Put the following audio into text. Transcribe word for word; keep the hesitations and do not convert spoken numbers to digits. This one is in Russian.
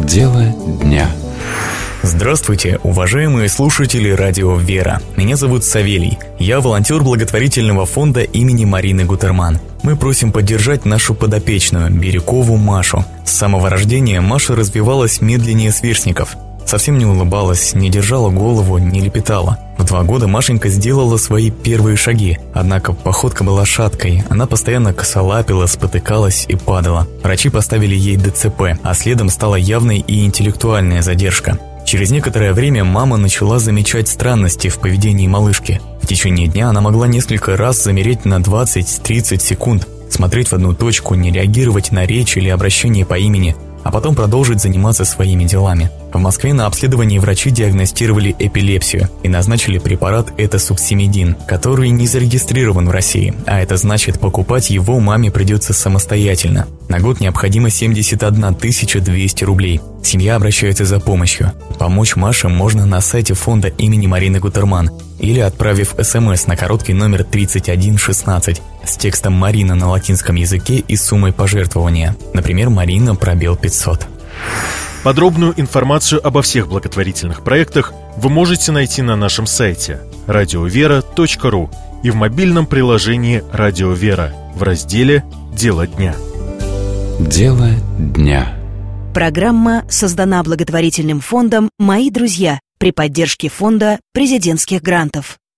Дело дня. Здравствуйте, уважаемые слушатели радио «Вера». Меня зовут Савелий. Я волонтер благотворительного фонда имени Марины Гутерман. Мы просим поддержать нашу подопечную, Бирюкову Машу. С самого рождения Маша развивалась медленнее сверстников. Совсем не улыбалась, не держала голову, не лепетала. В два года Машенька сделала свои первые шаги, однако походка была шаткой, она постоянно косолапила, спотыкалась и падала. Врачи поставили ей дэ цэ пэ, а следом стала явная и интеллектуальная задержка. Через некоторое время мама начала замечать странности в поведении малышки. В течение дня она могла несколько раз замереть на двадцать-тридцать секунд, смотреть в одну точку, не реагировать на речь или обращение по имени, а потом продолжить заниматься своими делами. В Москве на обследовании врачи диагностировали эпилепсию и назначили препарат этосуксимедин, который не зарегистрирован в России, а это значит, покупать его маме придется самостоятельно. На год необходимо семьдесят одна тысяча двести рублей. Семья обращается за помощью. Помочь Маше можно на сайте фонда имени Марины Гутерман или отправив СМС на короткий номер тридцать один шестнадцать с текстом «Марина» на латинском языке и суммой пожертвования. Например, «Марина пробел пятьсот». Подробную информацию обо всех благотворительных проектах вы можете найти на нашем сайте радиовера точка ру и в мобильном приложении «Радио Вера» в разделе «Дело дня». Дело дня. Программа создана благотворительным фондом «Мои друзья» при поддержке фонда президентских грантов.